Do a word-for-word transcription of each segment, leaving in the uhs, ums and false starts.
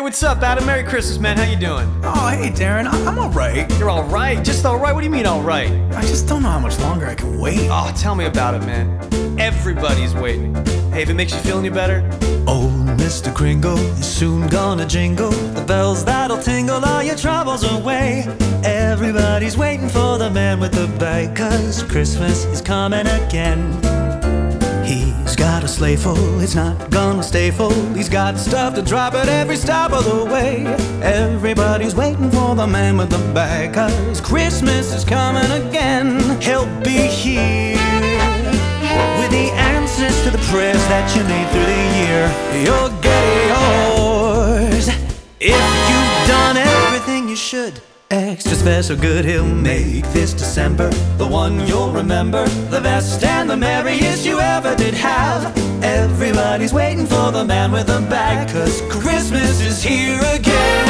what's up, Adam? Merry Christmas, man. How you doing? Oh, hey, Darren. I- I'm alright. You're all right? Just all right? What do you mean all right? I just don't know how much longer I can wait. Oh, tell me about it, man. Everybody's waiting. Hey, if it makes you feel any better. Old Mister Kringle is soon gonna jingle the bells that'll tingle all your troubles away. Everybody's waiting for the man with the bag, 'cause Christmas is coming again. He's got a sleigh full, it's not gonna stay full. He's got stuff to drop at every stop of the way. Everybody's waiting for the man with the bag, 'cause Christmas is coming again. He'll be here with the answers to the prayers that you made through the year. You'll get yours if you've done everything you should. Extra special good he'll make this December, the one you'll remember, the best and the merriest you ever did have. Everybody's waiting for the man with the bag, 'cause Christmas is here again.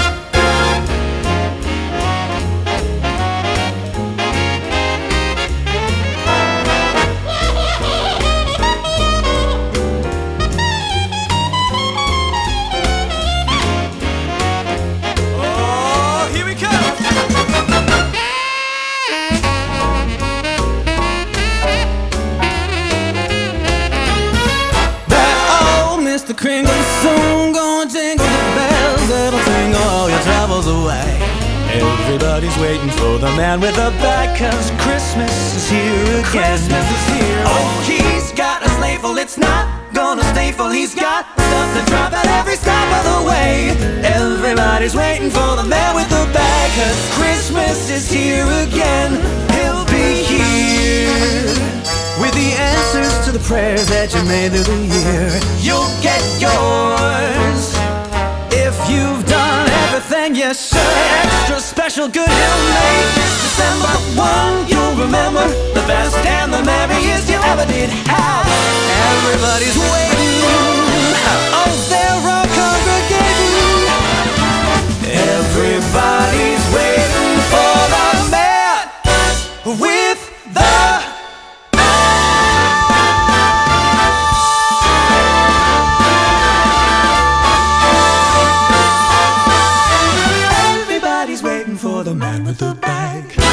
Mister Kringle's soon gonna jingle the bells that'll tingle all your troubles away. Everybody's waiting for the man with the bag, 'cause Christmas is here again. Christmas is here. Oh, he's got a sleigh full, it's not gonna stay full. He's got stuff to drop at every stop of the way. Everybody's waiting for the man with the bag, 'cause Christmas is here again. He'll be here with the answers to the prayers that you made through the year. You'll get yours if you've done everything you should. Extra special good he'll make this December, one you'll remember, the best and the merriest you ever did have. Everybody's waiting, oh, they're all congregating. Everybody's waiting for the man with the for the man with the bag.